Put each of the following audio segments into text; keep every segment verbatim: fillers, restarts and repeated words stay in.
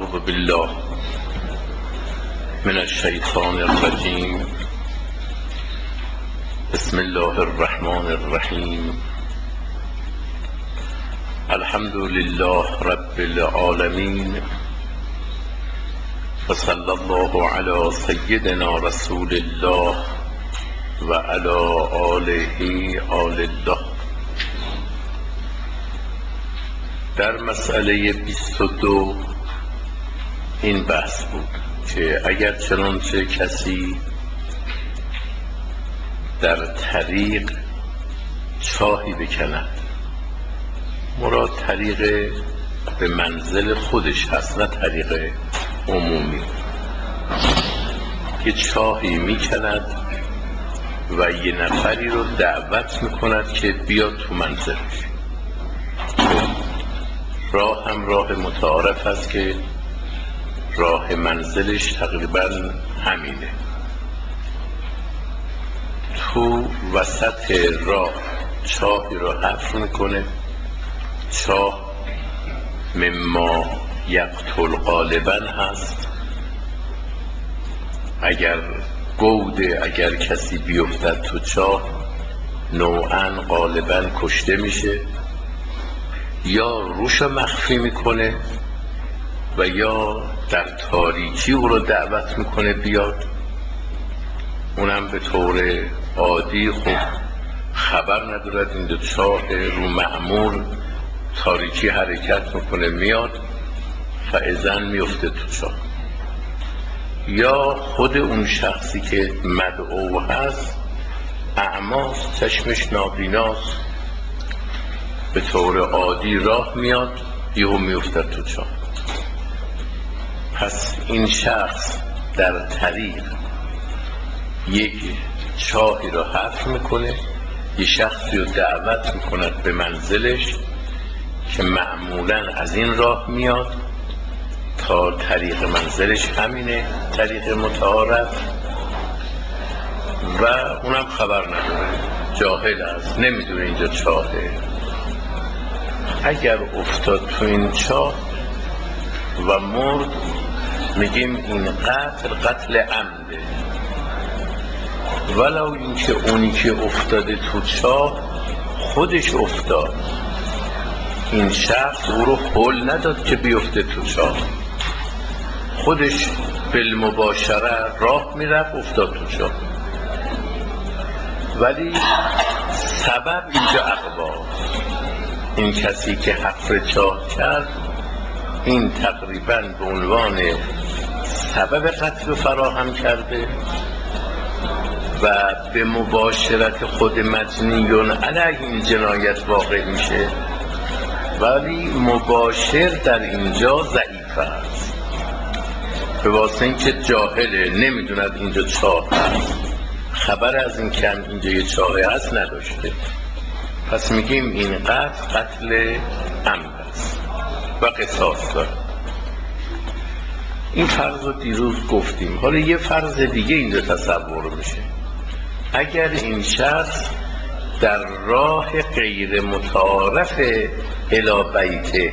اعوذ بالله من الشیطان الرجیم. بسم الله الرحمن الرحیم. الحمد لله رب العالمین و صلی الله علی سیدنا رسول الله و علی آله آل الله. در مسئله بیست و دو این بحث بود که اگر چنانچه کسی در طریق چاهی بکند، مراد طریق به منزل خودش هست نه طریق عمومی، که چاهی میکند و یه نفری رو دعوت میکند که بیاد تو منزلش. راه هم راه متعارف است که راه منزلش تقریبا همینه. تو وسط راه چاهی رو حفر میکنه. چاه مما یقتل غالبا هست. اگر گوده، اگر کسی بیفتد تو چاه نوعا غالبا کشته میشه، یا روش مخفی میکنه و یا در تاریکی او رو دعوت میکنه بیاد. اونم به طور عادی خب خبر ندارد این دو چاه رو معمور تاریکی حرکت میکنه، میاد فاذن میفته تو چاه. یا خود اون شخصی که مدعو هست اعماست، چشمش نابیناست، به طور عادی راه میاد یهو میافتد تو چاه. پس این شخص در طریق یک چاهی رو حفر میکنه، یک شخصی رو دعوت میکند به منزلش که معمولا از این راه میاد تا طریق منزلش همینه، طریق متعارف، و اونم خبر نداره، جاهل است، نمیدونه اینجا چاهه. اگر افتاد تو این چاه و مرد، میگیم این قتل قتل عمده، ولو اینکه اونی که افتاده تو چاه خودش افتاد، این شخص او رو حل نداد که بیفته تو چاه، خودش بالمباشره راه میرفت افتاد تو چاه، ولی سبب اینجا اقوا. این کسی که حفر چاه کرد این تقریبا به عنوان سبب قتل فراهم کرده و به مباشرت خود مجنیون علیه این جنایت واقع میشه، ولی مباشر در اینجا ضعیف است به واسه اینکه جاهله، نمیدوند اینجا چاه هست، خبر از این که اینجا یه چاه هست نداشته. پس میگیم این قتل قتل عمد است و قصاص داره. این فرض رو دیروز گفتیم. حالا یه فرض دیگه اینجا تصور میشه. اگر این شخص در راه غیر متعارف الی بیته،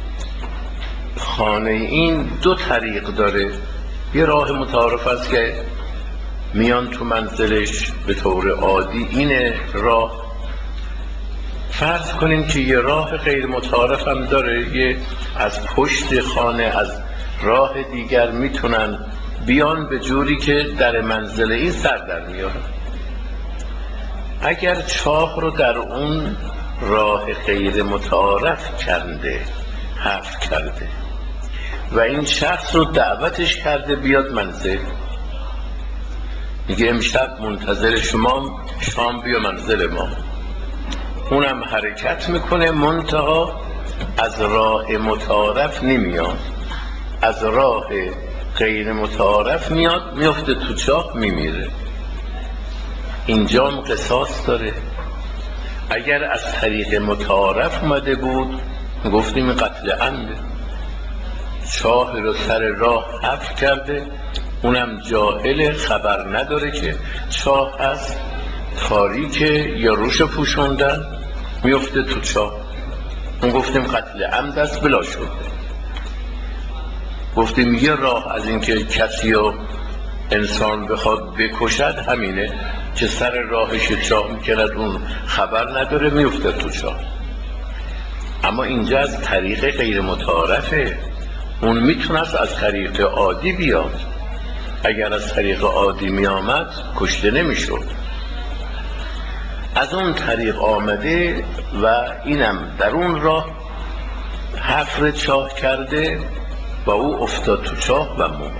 خانه این دو طریق داره، یه راه متعارف است که میان تو منزلش به طور عادی اینه راه. فرض کنیم که یه راه غیر متعارف هم داره، یه از پشت خانه از راه دیگر میتونن بیان به جوری که در منزل این سر در میاره. اگر چاه رو در اون راه غیر متعارف کنده، حفر کرده و این شخص رو دعوتش کرده بیاد منزل، میگه امشب منتظر شما، شام بیا منزل ما. اونم حرکت میکنه، منتها از راه متعارف نمیاد، از راه غیر متعارف میاد، میفته تو چاه میمیره. اینجا هم قصاص داره. اگر از طریق متعارف اومده بود گفتیم قتل عمده، چاه رو سر راه حفر کرده، اونم جاهل، خبر نداره که چاه هست، تاریکه یا روش پوشوندن، میفته تو چاه، اون گفتیم قتل عمد است بلا شده. گفتیم یه راه از اینکه کسی رو انسان بخواد بکشد همینه که سر راهش چاه میکند، اون خبر نداره میفته تو چاه. اما اینجا از طریق غیر متعارفه، اون میتونست از طریق عادی بیاد. اگر از طریق عادی میامد کشته نمیشد. از اون طریق آمده و اینم در اون راه حفر چاه کرده و او افتاد تو چاه و مرد.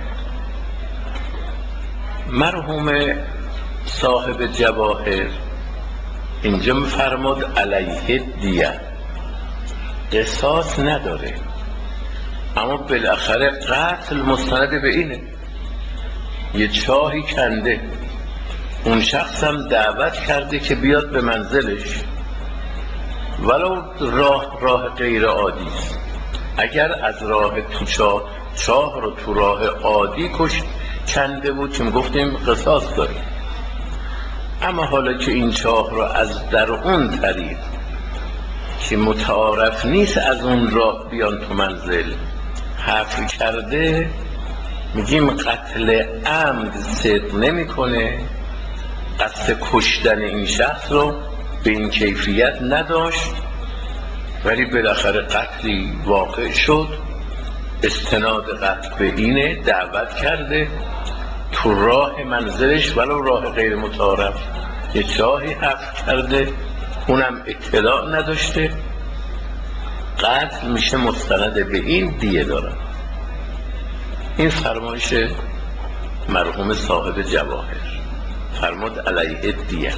مرحوم صاحب جواهر اینجا میفرماد علیه دیه، قصاص نداره، اما بالاخره قتل مستند به اینه. یه چاهی کنده، اون شخص هم دعوت کرده که بیاد به منزلش، ولو راه راه غیر عادی است. اگر از راه تو چاه چاه رو تو راه عادی کش کنده بود که گفتیم قصاص داریم. اما حالا که این چاه رو از در اون طریق که متعارف نیست از اون راه بیان تو منزل حفر کرده، میگیم قتل عمد صدق نمیکنه، قصد کشتن این شخص رو به این کیفیت نداشت، ولی بالاخره قتلی واقع شد. استناد قتل به اینه، دعوت کرده تو راه منزلش ولو راه غیر متعارف یه چاهی حفر کرده، اونم اطلاع نداشته، قتل میشه مستند به این، دیه دارن. این فرمایش مرحوم صاحب جواهر، فرمود علیه دیه.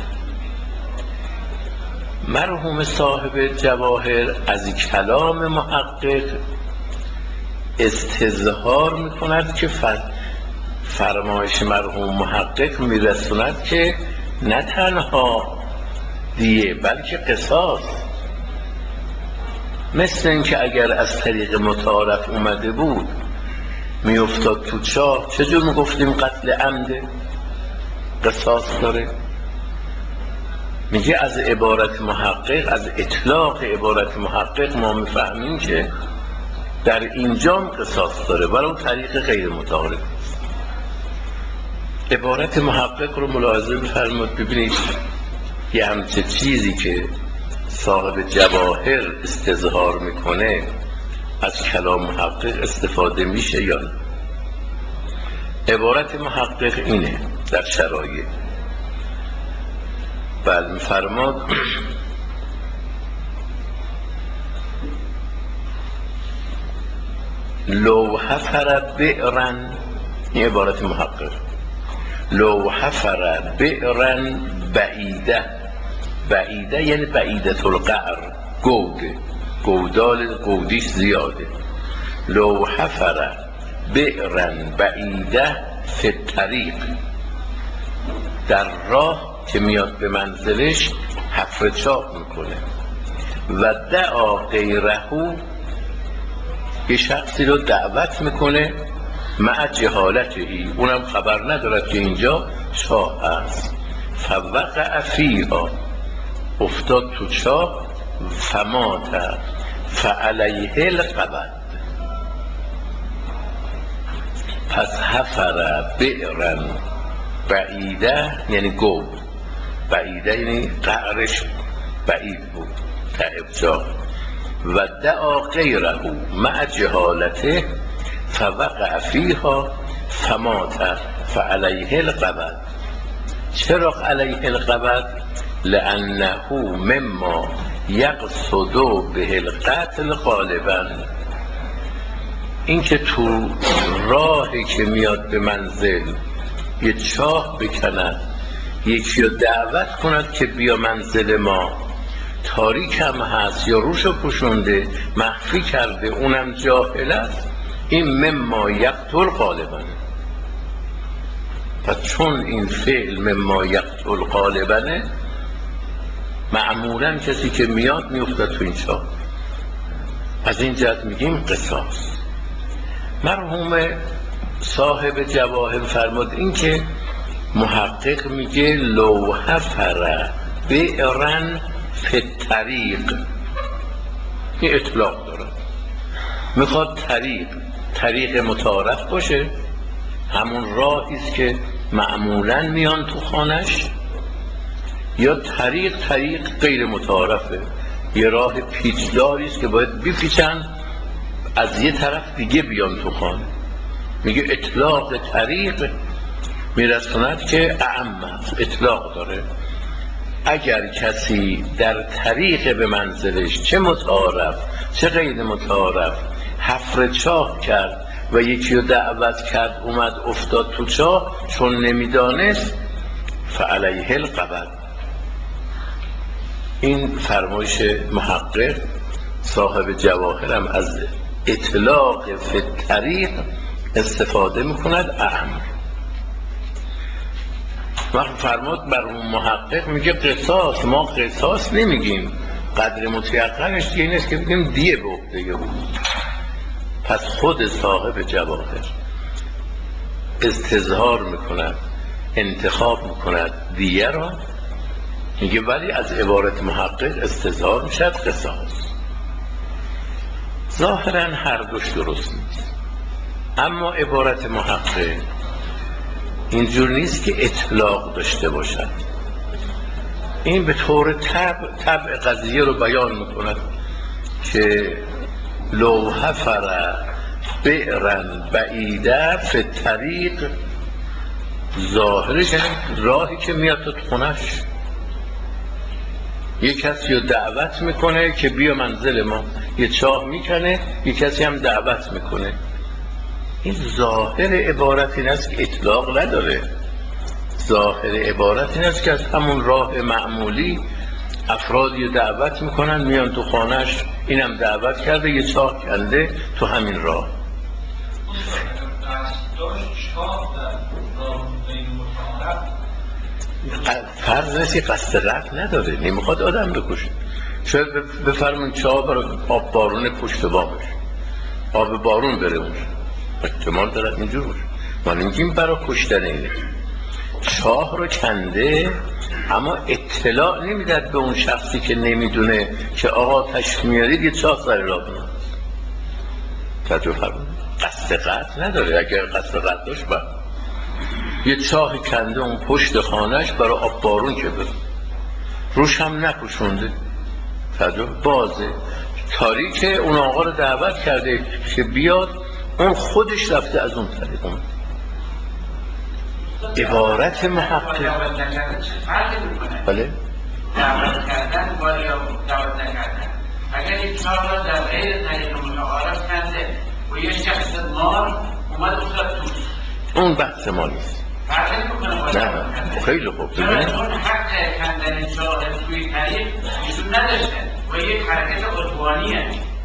مرحوم صاحب جواهر از کلام محقق استظهار میکند که فرمایش مرحوم محقق میرسوند که نه تنها دیه بلکه قصاص. مثل اینکه اگر از طریق متعارف اومده بود میافتاد تو چاه، چجور میگفتیم قتل عمده قصاص داره؟ میگه از عبارت محقق، از اطلاق عبارت محقق ما میفهمیم که در اینجام قصاص داره ولو طریق غیر متعارف. عبارت محقق رو ملاحظه بفرمایید، ببینید یه همچه چیزی که صاحب جواهر استظهار میکنه از کلام محقق استفاده میشه یا نه. عبارت محقق اینه در شرایط، بل میفرماد لو حفر بئرن، این عبارت محقق، لو حفر بئرن بعیده، بعیده یعنی بعیدت القعر، گوده، گودال گودیش زیاده. لو حفر بئرن بعیده فی الطریق، در راه که میاد به منزلش حفر چاه میکنه. و دعا غیرهو، یه شخصی رو دعوت میکنه مع جهالتهی، اونم خبر ندارد که اینجا چاه هست. فوقع فیها، افتاد تو چاه. فمات فعلیه القبض، پس حفر بئرن بعیده یعنی گود، بعیده یعنی قعرش بعید بود تعب جا. و دعا غیره مع جهالته فوقع فیها فمات فعلیه القبض. چرا علیه القبض؟ لانه مما یقصد به القتل غالبا، این که تو راهی که میاد به منزل یه چاه بکند، یکی رو دعوت کند که بیا منزل ما، تاریک هم هست یا روشو پوشونده مخفی کرده اونم جاهل است، این مما یقتل غالبا. پس چون این فعل مما یقتل غالبا، معمولا کسی که میاد میافتد تو این چاه. از این جهت میگیم قصاص. مرحوم صاحب جواهر فرمود این که محقق میگه لو حفر بئرن فی الطریق، این اطلاق داره، میخواد طریق طریق متعارف باشه، همون راهی است که معمولاً میان تو خانش، یا طریق طریق غیر متعارفه، یه راه پیچداری است که باید بپیچن از یه طرف دیگه بیان تو خانه. میگه اطلاق طریق میرسوند که اعم است، اطلاق داره. اگر کسی در طریق به منزلش چه متعارف چه غیر متعارف حفر چاه کرد و یکی رو دعوت کرد اومد افتاد تو چاه چون نمیدانست، فعلیه القبض. این فرمایش محقق صاحب جواهرم از اطلاق فی طریق استفاده میکند اعم. وقت فرمود بر اون محقق میگه قصاص، ما قصاص نمیگیم، قدر متیقنش دیگه این است که بگیم دیه به عهده بود. پس خود صاحب جواهر استظهار میکند، انتخاب میکند دیه را، میگه ولی از عبارت محقق استظهار میشد قصاص. ظاهرا هر دوش درست نیست، اما عبارت محقق اینجور نیست که اطلاق داشته باشد، این به طور طبع طبع قضیه رو بیان میکند که لو حفر بئرن بعیده فی طریق، ظاهرش راهی که میاد تو خونش، یک کسی رو دعوت میکنه که بیا منزل ما، یه چاه میکنه، یک کسی هم دعوت میکنه. این ظاهر عبارت این است که اطلاق نداره، ظاهر عبارت این است که از همون راه معمولی افرادی رو دعوت میکنن میان تو خانهش، اینم دعوت کرده یه چاه کنده تو همین راه. فرض نیست که قصد قتل نداره، نمیخواد آدم بکشه. شاید بفرمون چاه برای آب بارون پشت بامش، آب بارون بره اونش، احتمال دارد اینجور باشه. ما نمیگیم برای کشتن اینه، چاه رو کنده اما اطلاع نمیداد به اون شخصی که نمیدونه که آقا تشریف میارید یه چاه سر راه بنا. توجه فرمون قصد قتل نداره، اگر قصد قتل داشت با یه چاه کنده اون پشت خانهش برای آب بارون که بره، روش هم نپوشونده، توجه بازه تاریکه، اون آقا رو دعوت کرده که بیاد، اون خودش رفته از اون طریق اون. عبارت محقق بله دعوت کردن با یا دعوت نکردن، اگر یک چهار را در غیر طریق متعارف کنده و یک شخص مار اومد افتاد تو، اون بحث ما نیست. نه خیلی خوب ببینید اون حق کندن چاه توی طریق ایشون نداشتن و یک حرکت عدوانیه.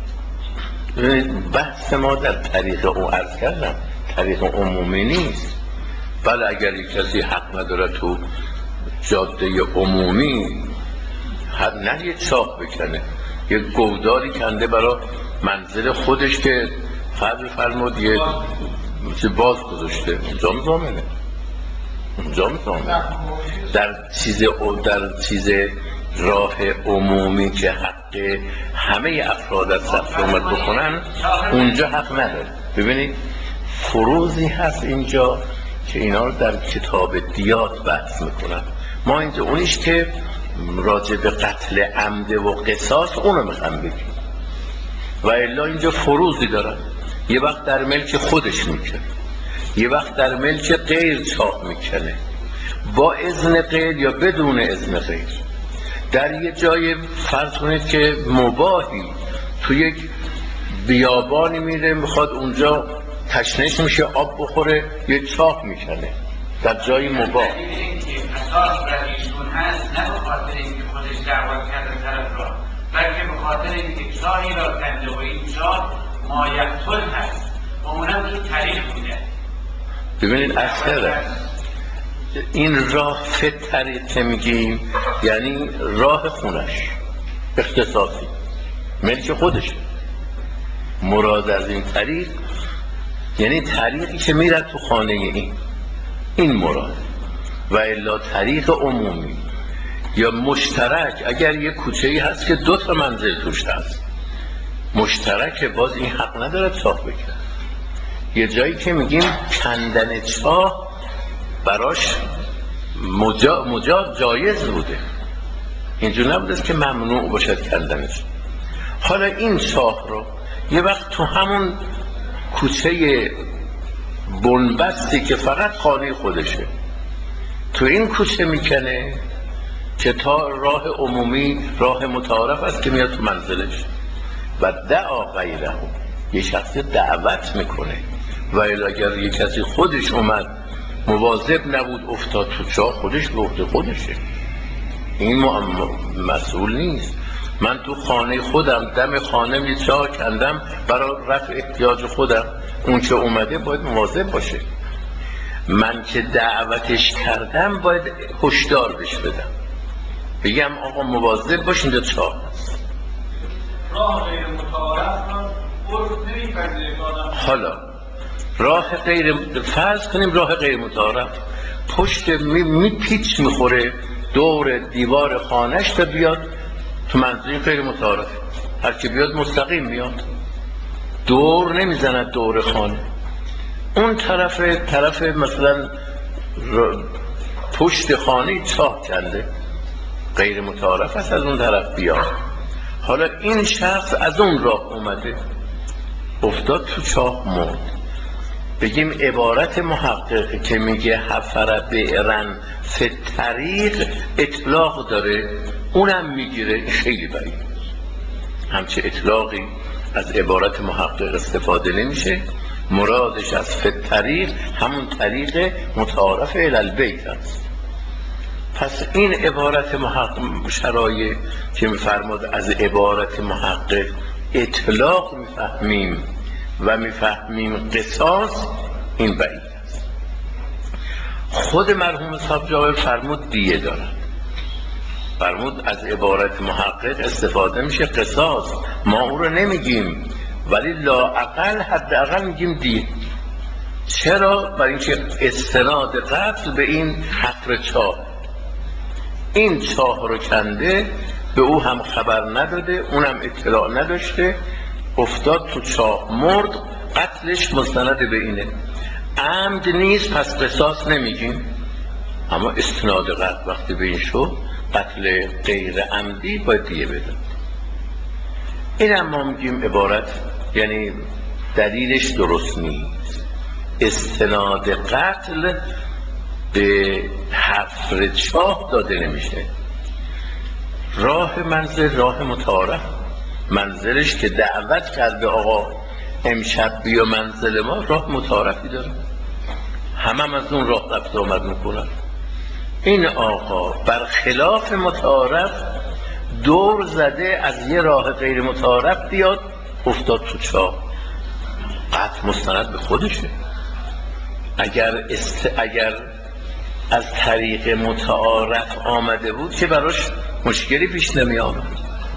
ببینید بحث ما در طریق او عرض کردم طریق عمومی نیست. بله اگر یک کسی حق نداره تو جاده عمومی حد نه یه چاه بکنه، یه گوداری کنده برای منزل خودش که فرض فرمود یه باز گذاشته، اونجا مزامنه، اونجا مزامنه. در چیز در چیز راه عمومی که حق همه افراد از ثبت اومد بکنن اونجا حق نداره. ببینید فروضی هست اینجا که اینا رو در کتاب دیات بحث میکنن، ما اینجا اونیش که راجع به قتل عمد و قصاص اونو میخوام بگیم، و الا اینجا فروضی دارن، یه وقت در ملک خودش میکنه، یه وقت در ملک غیر چاه میکنه، با اذن غیر یا بدون اذن غیر. در یه جای فرض کنید که مباحی تو یک بیابانی میره میخواد اونجا تشنش میشه آب بخوره، یه چاه میکنه در جای مباح. اساس بر ایشون هست نه به خاطر اینکه خودش دعوت کرده طرف را، بلکه به خاطر اینکه چاهی را کنده و این چاه مایقتل هست و اونم تو طریق بوده. ببینید اصلا این راه فی طریق که میگیم یعنی راه خونش اختصاصی ملک خودشه. مراد از این طریق یعنی طریقی که میره تو خانه این این مراد، و الا طریق عمومی یا مشترک. اگر یه کوچه‌ای هست که دو تا منزل توش هست مشترک، باز این حق نداره چاه بکنه. یه جایی که میگیم کندن چاه براش مجا... مجاز جایز بوده، اینجور نبوده که ممنوع باشد کندنش. حالا این چاه رو یه وقت تو همون کوچه بنبستی که فقط خانه خودشه تو این کوچه میکنه که تا راه عمومی راه متعارف است که میاد تو منزلش و دعا غیره، یه شخصی دعوت میکنه و اگر یه کسی خودش اومد مواظب نبود افتاد تو چاه، خودش به عهده خودشه، این مسئول نیست. من تو خانه خودم دم خانه یه چاه کندم برای رفع احتیاج خودم، اون که اومده باید مواظب باشه. من که دعوتش کردم باید هشدار بهش بدم، بگم آقا مواظب باش اینجا چاه هست. راه غیر متعارف رو نمی‌پذیره. حالا راه غیر، فرض کنیم راه غیر متعارف پشت می, می پیچ میخوره دور دیوار خانهش تا بیاد تو منزل غیر متعارف، هر کی بیاد مستقیم میاد، دور نمیزند دور خانه. اون طرف طرف مثلا پشت خانه چاه کنده غیر متعارف است، از اون طرف بیاد. حالا این شخص از اون راه اومده افتاد تو چاه مرد، بگیم عبارت محقق که میگه حفر بئرن فی الطریق اطلاق داره، اونم میگیره خیلی بعید، همچه اطلاقی از عبارت محقق استفاده نمیشه. مرادش از فی الطریق همون طریق متعارف الی البیت است. پس این عبارت محقق شرایع که میفرماد از عبارت محقق اطلاق میفهمیم و میفهمیم قصاص، این بعید است. خود مرحوم صاحب جابر فرمود دیه دارد، فرمود از عبارت محقق استفاده میشه قصاص، ما او رو نمیگیم ولی لااقل حداقل میگیم دیه. چرا؟ برای اینکه استناد قتل به این حفر چاه، این چاه رو کنده، به او هم خبر نداده، اونم اطلاع نداشته، افتاد تو چاه مرد، قتلش مستند به اینه، عمد نیست پس قصاص نمیگیم. اما استناد قتل وقتی به این شد، قتل غیر عمدی باید دیه بده. این هم ما میگیم عبارت یعنی دلیلش درست نیست. استناد قتل به حفر چاه داده نمیشه. راه منزل راه متعارف، منزلش که دعوت کرده آقا امشب بیا منزل ما، راه متعارفی داره، همه هم از اون راه رفت آمد میکنن. این آقا برخلاف متعارف دور زده از یه راه غیر متعارف بیاد افتاد تو چاه، قطع مستند به خودشه. اگر است... اگر از طریق متعارف آمده بود که براش مشکلی پیش نمی آمد.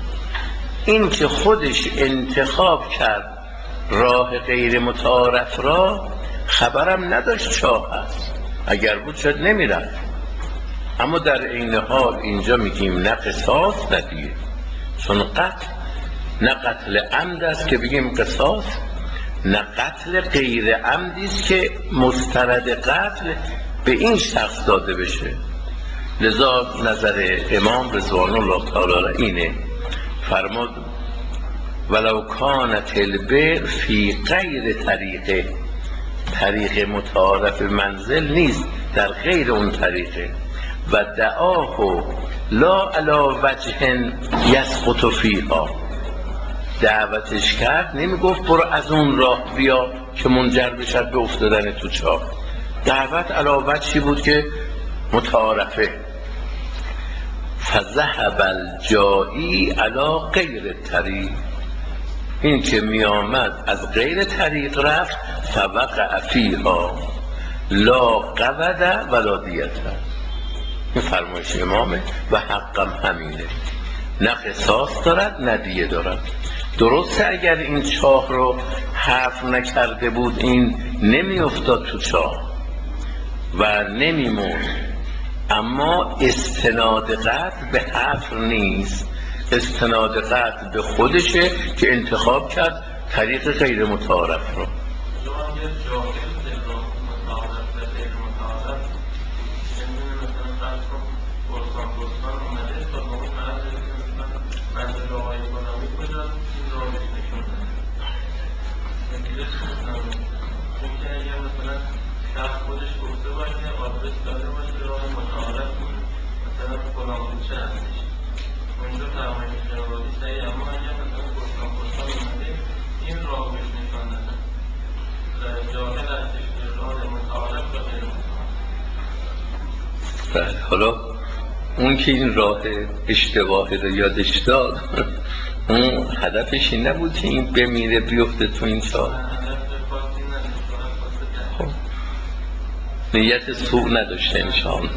این که خودش انتخاب کرد راه غیر متعارف را، خبرم نداشت چاه هست، اگر بود شاید نمی رفت. اما در این حال اینجا میگیم نه قصاص نه دیه، چون قتل نه قتل عمد است که بگیم قصاص، نه قتل غیر عمدی است که مستند قتل به این شخص داده بشه. لذا نظر امام رضوان الله تعالی اینه، فرمود ولو کانت البئر فی غیر طریقه، طریق متعارف منزل نیست، در غیر اون طریقه، و دعاه لا علی وجه یسقط فیها، دعوتش کرد نمی گفت برو از اون راه بیا که منجر بشد به افتادن تو چاه، دعوت علی وجهی بود که متعارفه. فذهب الجایی علی غیر طریق، این که می آمد از غیر طریق رفت، فوقع فیها لا قود ولا دیت، این فرمایش امامه و حقم همینه، نه قصاص دارد نه دیه دارد. درسته اگر این چاه رو حفر نکرده بود این نمی افتاد تو چاه و نمی مرد، اما استناد قتل به حفر نیست، استناد قتل به خودشه که انتخاب کرد طریق غیر متعارف رو. جاهل به راه متعارف و غیر متعارف، نمیدونه مثلا فرض کن بستان بستان اومده تا به اون مرز که مثلا منزل آقای فلانی کجاست این راه بهش نشون داده. نتیجه چی مثلا چون که اگر مثلا شخص خودش گفته باشه آدرس داده باشه راه متعارف بود مثلا فلان کوچه هستش اونجا فرمایش جوابی صحیح، اما اگر مثلا بستان بستان اومده این راه بهش نشان دادن جاهل هستش به راه متعارف و غیر متعارف. بله، حالا اون که این راه اشتباهی رو یادش داد اون هدفش این نبود که این بمیره بیفته تو این چاه. خب نیت سوء نداشته انشاءالله.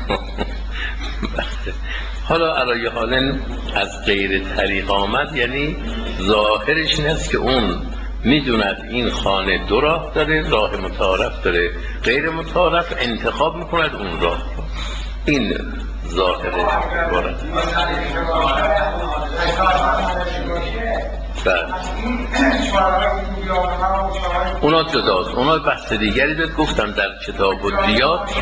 حالا علای حالا از غیر طریق آمد، یعنی ظاهرش این است که اون میدوند این خانه دو راه داره، راه متعارف داره، غیر متعارف، انتخاب میکند اون راه. این ظاهر عبارت. اونا جداست، اونا بحث دیگری بهت گفتم در کتاب الدیات.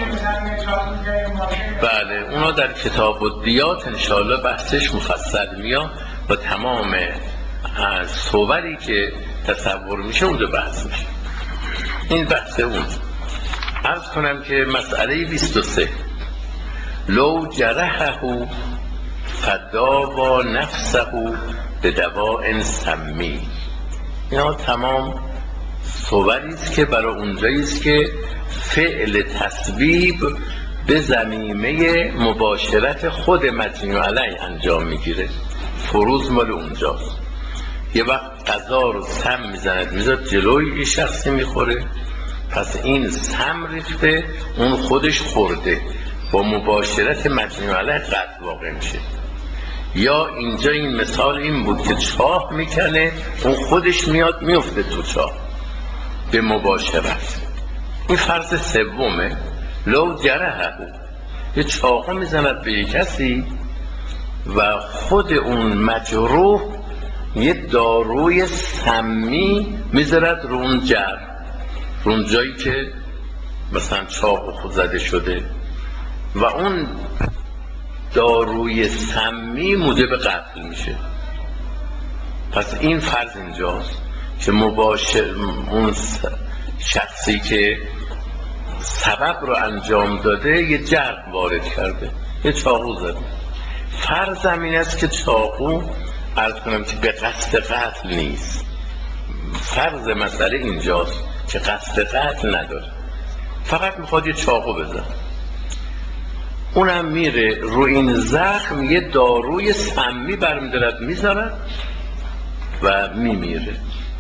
بله اونا در کتاب الدیات انشاءالله بحثش مفصل میاد و تمام از صوری که تصور میشه اونجا بحث میشه. این بحث اون. عرض کنم که مسئله بیست و سه لو جرحه فداوا نفسه به دواء سمی. اینا تمام صوری است که برای اونجایی است که فعل تسبیب به ضمیمه مباشرت خود مجنی علیه انجام میگیره. فروض مال اونجاست. یه وقت غذا رو سم میزند میزد جلوی یه شخصی میخوره، پس این سم ریخته اون خودش خورده، با مباشرت مجنی علیه قتل واقع میشه. یا اینجا این مثال این بود که چاه میکنه اون خودش میاد میفته تو چاه به مباشرت. این فرض سومه. لو جرحه، یه چاقو میزند به یک کسی و خود اون مجروح یه داروی سمی میذارد رو اون جرح، رو اون جایی که مثلا چاقو خود زده شده و اون داروی سمی موجب قتل میشه. پس این فرض اینجاست که مباشر اون شخصی که سبب رو انجام داده یه جرح وارد کرده، یه چاقو زده. فرض این است که چاقو عرض کنم که به قصد قتل نیست. فرض مسئله اینجاست که قصد قتل نداره، فقط میخواد یه چاقو بزن. اونم میره رو این زخم یه داروی سمی برمیدارد میذارد و میمیره.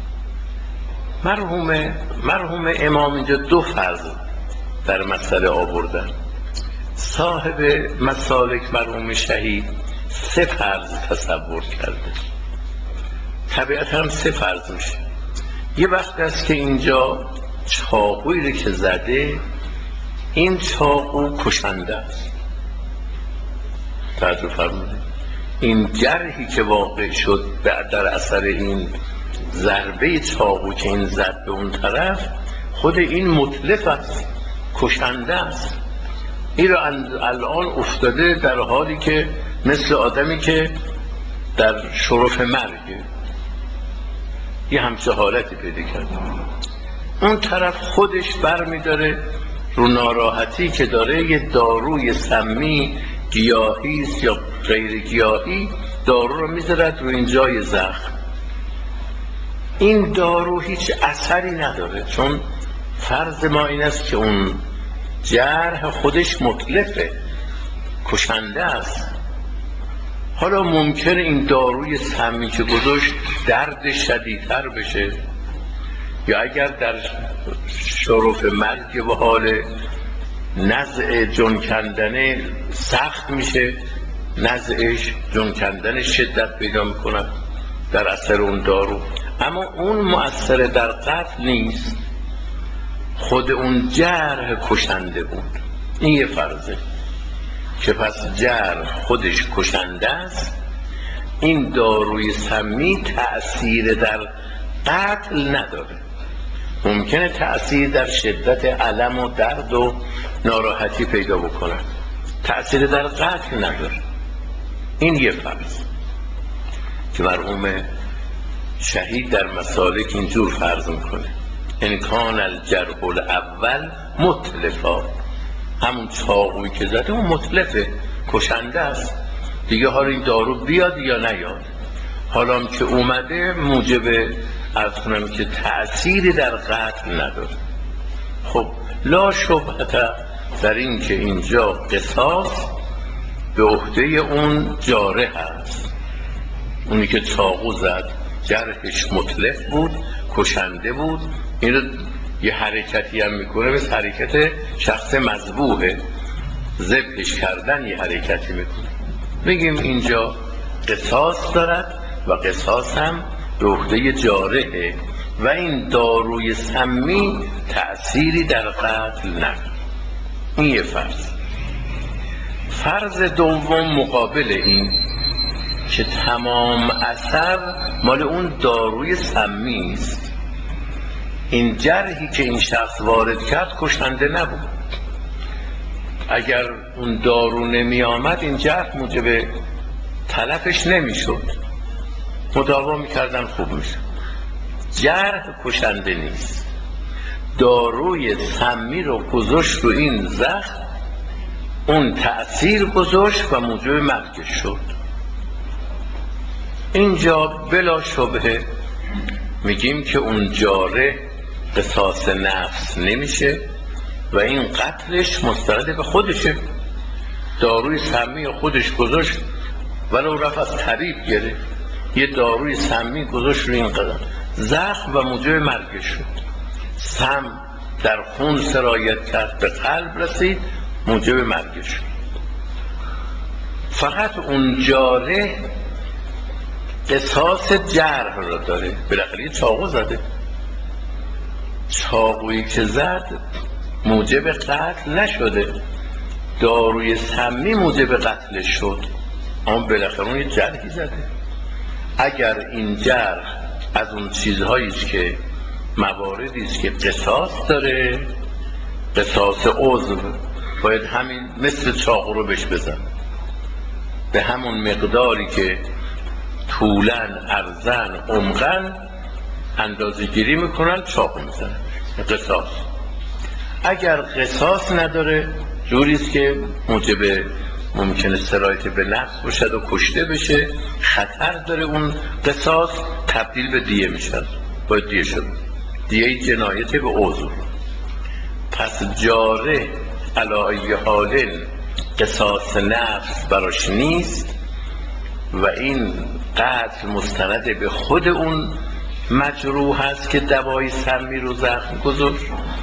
مرحوم مرحوم امام اینجا دو فرض در مسئله آوردن. صاحب مسالک مرحوم شهید سه فرض تصور کرده. طبیعتا هم سه فرض میشه. یه وقت است که اینجا چاقویی رو که زده این چاقو کشنده است. توجه فرمودید. این جرحی که واقع شد در اثر این ضربه چاقو که این زد به اون طرف، خود این متلف است، کشنده است. این را الان افتاده در حالی که مثل آدمی که در شرف مرگه، یه همچه حالتی پیدا کرده. اون طرف خودش بر می داره رو ناراحتی که داره یه داروی سمی گیاهی یا غیر گیاهی دارو رو میذارد رو این جای زخم. این دارو هیچ اثری نداره، چون فرض ما این است که اون جرح خودش متلفه، کشنده است. حالا ممکنه این داروی سمی که گذاشت درد شدیدتر بشه، یا اگر در شرف مرگ و حال نزع جون کندنه سخت میشه، نزعش جون کندن شدت پیدا میکنه در اثر اون دارو، اما اون مؤثر در قتل نیست، خود اون جرح کشنده بود. این یه فرضه که پس جرح خودش کشنده است، این داروی سمی تأثیر در قتل نداره. ممکنه تأثیر در شدت الم و درد و ناراحتی پیدا بکنه، تأثیر در قتل نداره. این یه فرض که مرحوم شهید در مسالک اینجور فرض میکنه: ان کان الجرح الاول متلفا، همون چاقویی که زده اون متلفه، کشنده است دیگه، حالا این دارو بیاد یا نیاد، حالا که اومده موجب عرض کنم که تأثیری در قتل نداره. خب لا شبهت در این که اینجا قصاص به عهده اون جارح هست، اونی که چاقو زد جرحش متلف بود، کشنده بود، این رو یه حرکتی هم میکنه، مثل حرکت شخص مذبوحه، ذبحش کردن یه حرکتی میکنه، بگیم اینجا قصاص دارد و قصاص هم به عهده جارحه و این داروی سمی تأثیری در قتل نداره. این یه فرض. فرض دوم مقابل این که تمام اثر مال اون داروی سمی است. این جرحی که این شخص وارد کرد کشنده نبود، اگر اون دارو نمی آمد این جرح موجب تلفش نمی شد، مداوا می کردن خوب می شد. جرح کشنده نیست، داروی سمی رو گذاشت رو این زخم، اون تأثیر گذاشت و موجب مرگش شد. اینجا بلا شبهه میگیم که اون جارح قصاص نفس نمیشه و این قتلش مستند به خودشه، داروی سمی خودش گذاشت ولو رفت از طبیب گرفت، یه داروی سمی گذاشت رو این قدم زخم و موجب مرگش شد، سم در خون سرایت کرد به قلب رسید موجب مرگش شد. فقط اون جارح قصاص جرح را داره، بالاخره چاقو زده، چاقویی که زد موجب قتل نشده، داروی سمی موجب قتلش شد، اما بالاخره اون یه جرحی زده. اگر این جرح از اون چیزهایی است که مواردی است که قصاص داره، قصاص عضو، باید همین مثل چاقو رو بهش بزن، به همون مقداری که طولن، عرضن، عمقن اندازه گیری میکنن چاقو میزنن، قصاص. اگر قصاص نداره جوریست که موجب ممکنه سرایت به نفس باشد و کشته بشه، خطر داره اون قصاص، تبدیل به دیه میشد، باید دیه شد، دیه جنایت به عضو. پس جارح علی ای حال قصاص نفس براش نیست و این قتل مستند به خود اون مجروح هست که دوای سمی رو زخم گذاشت.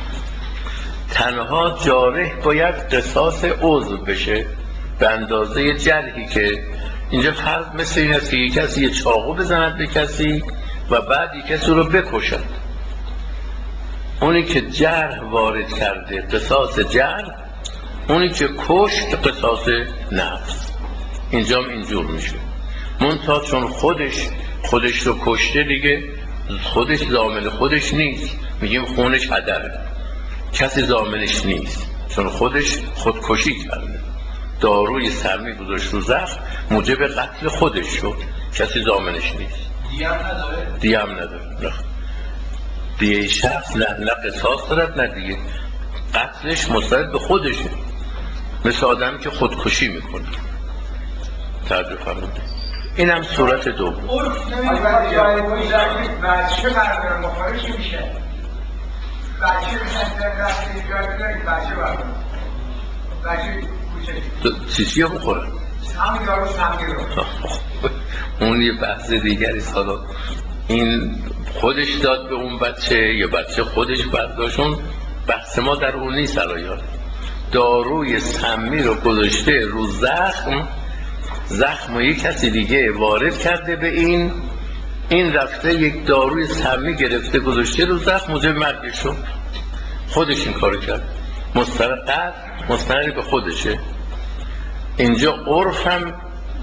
تنها جارح باید قصاص عضو بشه به اندازه جرحی که اینجا فرض مثل این است که یک کسی یه چاقو بزند به کسی و بعد یک کسی رو بکشد، اونی که جرح وارد کرده قصاص جرح، اونی که کشت قصاص نفس. اینجا هم اینجور میشه، منتها چون خودش خودش رو کشته دیگه خودش ضامن خودش نیست، میگیم خونش هدره، کسی ضامنش نیست چون خودش خودکشی کرده، داروی سمی گذاشت رو زخم موجب قتل خودش شد، کسی ضامنش نیست. دیه هم نداره؟ دیه هم نداره، نه دیه شخص نه, نه قصاص دارد نه دیگه، قتلش مستند به خودشه، مثل آدمی که خودکشی میکنه. توجه فرمودید. این هم صورت دوم. عرف نمیدونم جای گذاری بچه برداره مخارج میشه، بچه میشه رفتی جای برداره بچه برداره، بچه کوچه چیزی ها بخورن همین دارو سمی رو اون یه بحث دیگری سالا. این خودش داد به اون بچه یا بچه خودش برداشون، بحث ما در اون نیست. الان داروی سمی رو گذاشته رو زخم، زخم و یک کسی دیگه وارد کرده به این، این رفته یک داروی سمی گرفته گذاشته رو زخم موجب مرگش شد، خودش این کارو کرد، مستند مستند به خودشه. اینجا عرف هم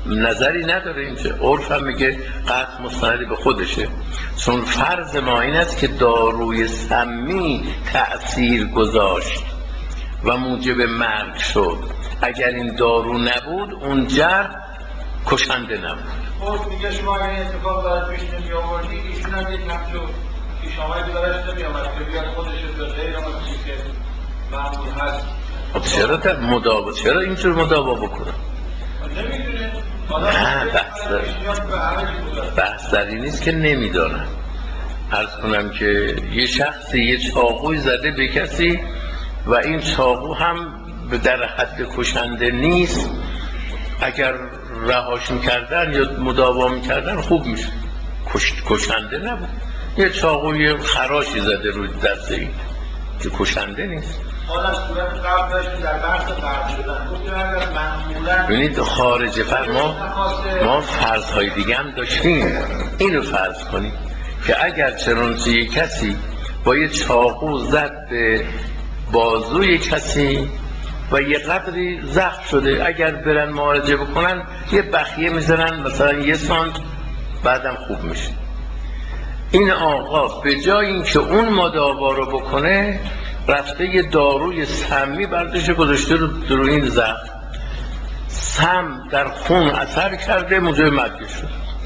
نظری نداره اینجا. عرف هم میگه قطع مستند به خودشه، چون فرض ما این است که داروی سمی تأثیر گذاشت و موجب مرگ شد. اگر این دارو نبود اون جرح کشنده نبود. خب میگه شما اگر این اتفاق باید پیش نمی آوردی، ایشون هم یک همچون که شما دیگرش نمی آمد که بیاد خودش به غیر آن چیز که معمول هست. خب چرا تا مداوا چرا اینجور مداوا بکنم؟ نمیدونه. نه بحث در بحث در این نیست که نمیدانم. عرض کنم که یه شخصی یه چاقوی زده به کسی و این چاقو هم در حد کشنده نیست، اگر رهاش میکردن یا مداوا میکردن خوب میشه. کش... کشنده نبود، یه چاقوی خراشی زده روی دست این که کشنده نیست. حالا صورت قبل داشتیم در بحث قبل شدن گفتیم اگر معمولا ببینید خارج فرما ما فرضهای دیگه هم داشتیم. اینو فرض کنیم که اگر چنانچه یک کسی با یه چاقو زد به بازوی کسی و یه قدری زخم شده، اگر برن معالجه بکنن یه بخیه میزنن مثلا یه سانت، بعدم خوب میشه. این آقا به جای اینکه اون مداوا رو بکنه رفته یه داروی سمی برداشته گذاشته رو در این زخم، سم در خون اثر کرده موجب مرگ شد.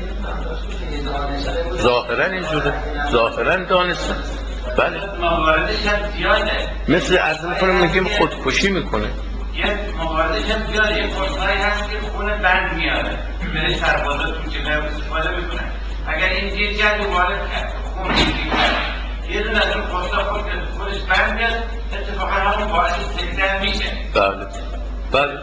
ظاهرا اینجوره، ظاهرا دانسته. بله مواردش هم زیاده، مثل عرض میکنم میگیم خودکشی میکنه. یه مواردش هم زیاده، یه فرصایی هست که خون بند میاره بره سربازا تو که باید استفاده میکنن. اگر این یه جد وارد کرد خون ریزی کرد، یه دون از اون فرصا خود که خودش بند میاد، اتفاقا همون باعث سکتن میشه. بله بله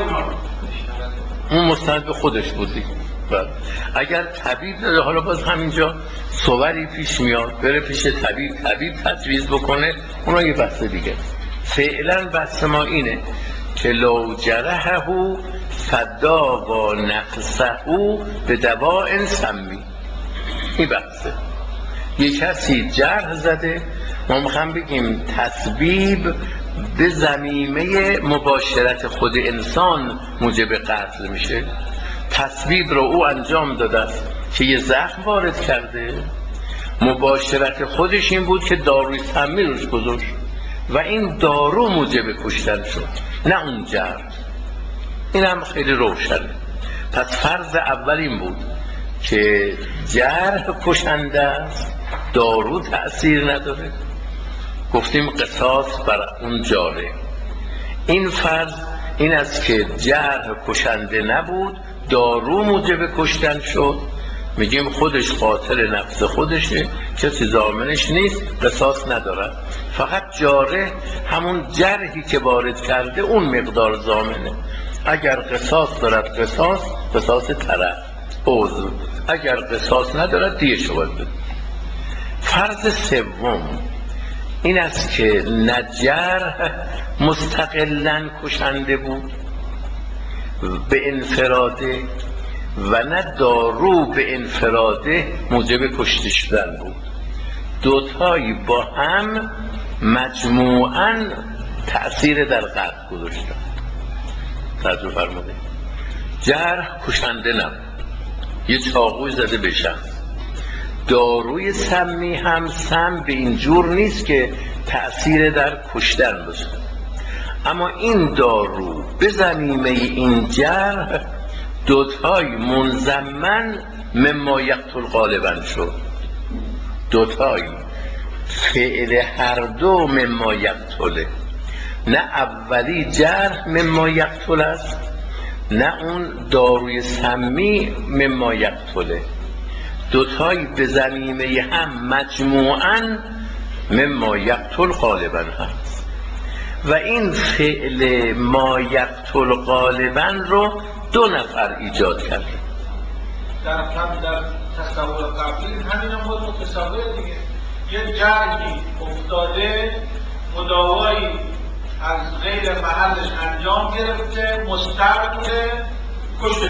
اون مستند به خودش بودی. بله. اگر طبیب داره، حالا باز همینجا صوری پیش میاد بره پیش طبیب، طبیب تجویز بکنه، اونا یه بحث دیگه. فعلا بحث ما اینه که لو جرحه فداوا نفسه به دواء سمی. این بحثه. یه کسی جرح زده، ما میخوام بگیم تسبیب به ضمیمه مباشرت خود انسان موجب قتل میشه. تسبیب رو او انجام داده است که یه زخم وارد کرده، مباشرت خودش این بود که داروی سمی روش گذاشت و این دارو موجب کشتن شد، نه اون جرح. این هم خیلی روشنه. پس فرض اول این بود که جرح کشنده است، دارو تأثیر نداره. گفتیم قصاص بر اون جاره. این فرض این است که جرح کشنده نبود، دارو موجب کشتن شد. میگیم خودش قاتل نفس خودشه، کسی ضامنش نیست، قصاص نداره. فقط جاره همون جرحی که وارد کرده اون مقدار ضامنه. اگر قصاص دارد قصاص، قصاص طرف عضو، اگر قصاص ندارد دیه شود بده. فرض سوم این است که نه جرح مستقلاً کشنده بود به انفراده و نه دارو به انفراده موجب کشته شدن بود. دوتایی با هم مجموعاً تأثیر در قتل گذاشتن. توجه فرمودید. جرح کشنده نبود، یه چاقوی زده به شخص. داروی سمی هم سم به این جور نیست که تأثیر در کشتن باشه، اما این دارو به ضمیمه این جرح دوتای منضمن مما یقتل غالبا شد. دوتای فعل هر دو مما یقتله، نه اولی جرح مما یقتل است، نه اون داروی سمی مما یقتله. دوتایی به ضمیمه هم مجموعاً مما یقتل غالبا هست. و این فعل ما یقتل غالبا رو دو نفر ایجاد کرده. در قبل در تصور قبلی همین هم بود متصور دیگه. یه جرحی افتاده، مداوایی از غیر محلش انجام گرفته، مستر بوده، کشته.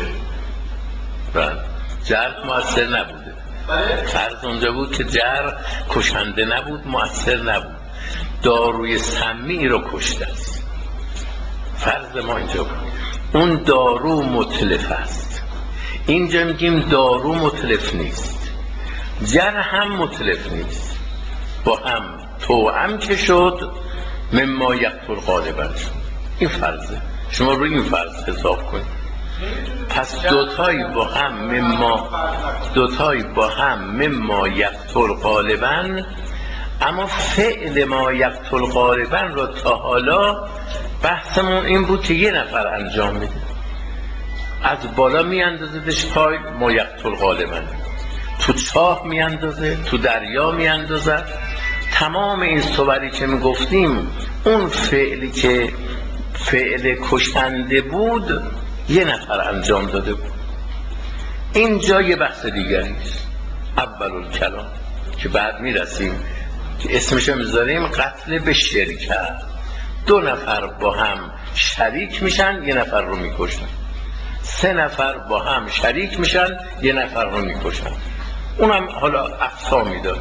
بله جرح مؤثر نبوده. بله؟ فرض اونجا بود که جرح کشنده نبود، مؤثر نبود، داروی سمی رو کشته است. فرض ما اینجا بود اون دارو متلف است، اینجا میگیم دارو متلف نیست، جرح هم متلف نیست، با هم توأم که شد مما یقتل غالبا شد. این فرضه، شما روی این فرض حساب کنید. پس دوتایی با هم مما دوتایی با هم مما یقتل غالبا، اما فعل ما یقتل غالبا را تا حالا بحثمون این بود که یه نفر انجام میده، از بالا میاندازدش پای ما یقتل غالبا، تو چاه میاندازه، تو دریا میاندازه. تمام این صوری که میگفتیم اون فعلی که فعل کشنده بود یه نفر انجام داده بود. اینجا یه بحث دیگری است، اول الکلام که بعد میرسیم که اسمشو میذاریم قتل به شرکت. دو نفر با هم شریک میشن یه نفر رو میکشن، سه نفر با هم شریک میشن یه نفر رو میکشن. اونم حالا اقسامی داره،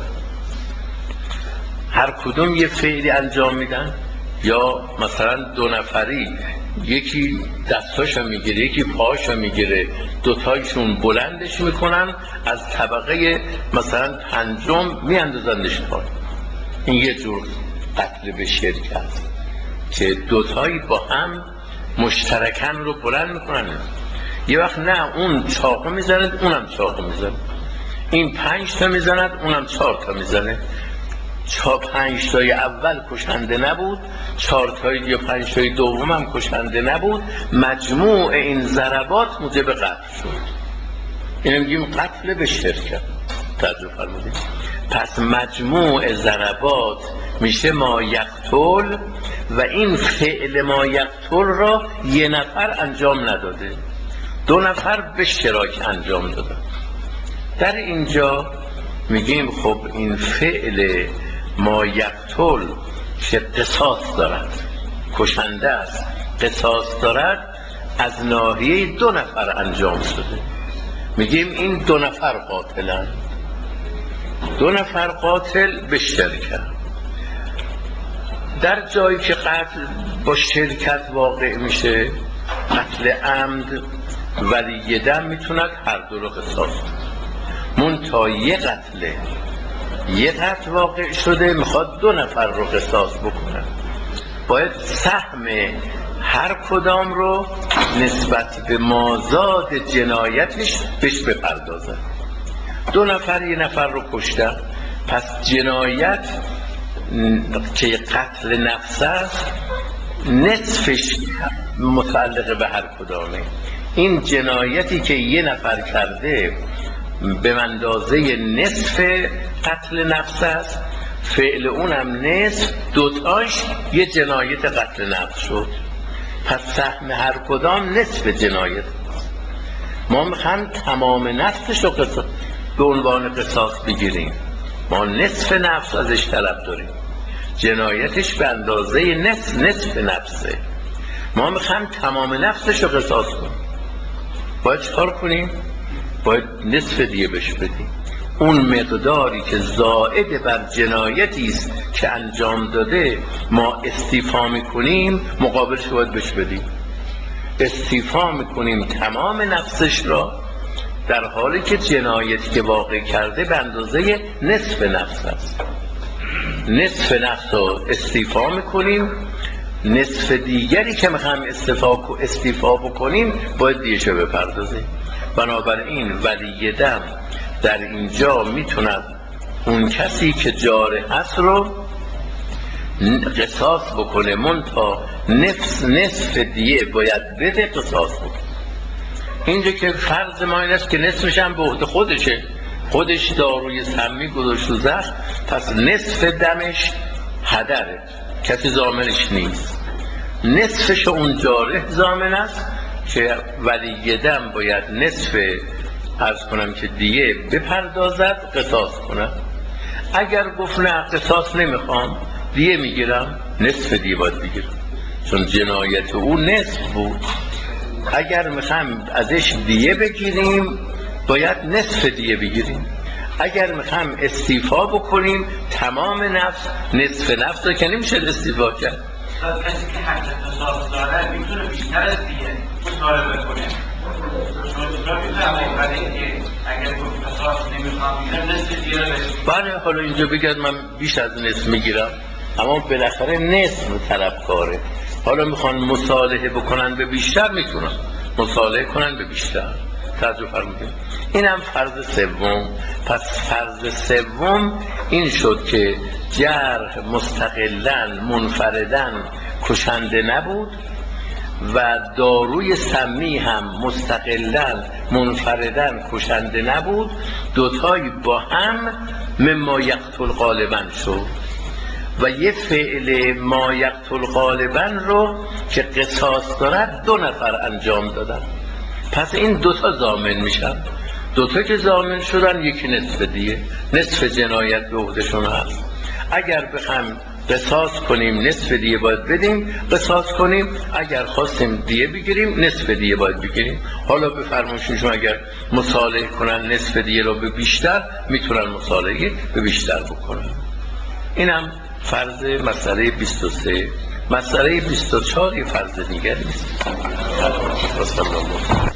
هر کدوم یه فعلی انجام میدن، یا مثلا دو نفری یکی دستاشو میگیره یکی پاهاشو میگیره، دوتایشون بلندش میکنن از طبقه مثلا پنجم میاندازنش پای. این یه جور قتل به شرک است که دوتایی با هم مشترکن رو بلند میکنن. یه وقت نه اون چاقو میزند اونم چاقو میزند، این پنج تا میزند اونم چهار تا میزنه. چهار پنج تای اول کشنده نبود، چهار تای یا پنج تای دوم هم کشنده نبود، مجموع این ضربات موجب قتل شد. اینو میگیم قتل به شرک. توجه فرمودید؟ پس مجموع ضربات میشه ما یقتل و این فعل ما یقتل را یه نفر انجام نداده، دو نفر به اشتراک انجام دادن. در اینجا میگیم خب این فعل ما یقتل که قصاص دارد، کشنده است، قصاص دارد، از ناحیه دو نفر انجام شده. میگیم این دو نفر قاتلن، دو نفر قاتل به شرکت. در جایی که قتل با شرکت واقع میشه، قتل عمد، ولی دم میتوند هر دو رو قصاص منتها یه قتله یه قتل واقع شده میخواد دو نفر رو قصاص بکنن، باید سهم هر کدام رو نسبت به مازاد جنایتش بهش بپردازن. دو نفر یه نفر رو کشتن، پس جنایت که قتل نفس است نصفش متعلق به هر کدامه. این جنایتی که یه نفر کرده به اندازه نصف قتل نفس است، فعل اونم نصف، دوتاش یه جنایت قتل نفس شد. پس سهم هر کدام نصف جنایت. ما میخوایم تمام نفسش رو قصاص به عنوان قصاص بگیریم، ما نصف نفس ازش طلب داریم، جنایتش به اندازه نصف نصف نفسه، ما میخوایم تمام نفسش رو قصاص کنیم. باید چکار کنیم؟ باید نصف دیگه بهش بدیم. اون مقداری که زائد بر جنایتی است که انجام داده ما استیفا میکنیم، مقابلش باید بهش بدیم. استیفا میکنیم تمام نفسش را، در حالی که جنایتی که واقع کرده به اندازه نصف نفس است. نصف نفس رو استیفا میکنیم، نصف دیگری که میخوایم استیفا استیفا بکنیم باید دیشو بپردازیم. بنابراین ولی دم در اینجا میتوند اون کسی که جاره هست رو قصاص بکنه، منتها نفس نصف دیه باید بده قصاص بکنه. اینجا که فرض ما این است که نصفش هم به عهده خودشه، خودش داروی سمی گذاشت و زخم، پس نصف دمش هدره، کسی ضامنش نیست. نصفش اون جاره ضامن است که ولی دم باید نصف عرض کنم که دیه بپردازد قصاص کنم. اگر گفت نه قصاص نمیخوام دیه میگیرم، نصف دیه باید بگیرم، چون جنایت او نصف بود. اگر میخوام ازش دیه بگیریم باید نصف دیه بگیریم. اگر میخوام استیفا بکنیم تمام نفس، نصف نفس رو که نمیشه استیفا کرد. کسی که حق قصاص داره میتونه بیشتر از دیگه مطالبه کنه، بله حالا اینجا بگید من بیش از نصف میگیرم، اما بالاخره نصف طلبکاره. حالا میخوان مصالحه بکنن به بیشتر، میتونن مصالحه کنن به بیشتر. توجه فرمودید. اینم فرض سوم. پس فرض سوم این شد که جرح مستقلاً منفرداً کشنده نبود و داروی سمی هم مستقلاً منفرداً کشنده نبود، دوتایی با هم مما یقتل غالباً شد و یه فعل ما یقتل غالباً رو که قصاص دارد دو نفر انجام دادن. پس این دوتا ضامن میشن. دوتا که ضامن شدن یکی نصف دیه، نصف جنایت به عهدهشون هست. اگر بخوایم قصاص کنیم نصف دیه باید بدیم، قصاص کنیم اگر خواستیم دیه بگیریم نصف دیه باید بگیریم. حالا بفرمایید شما اگر مصالحه کنن نصف دیه رو به بیشتر، میتونن مصالحه به بیشتر بکنن. اینم فرض مسئله بیست و سه. مسئله بیست و چهار یه فرض دیگری است.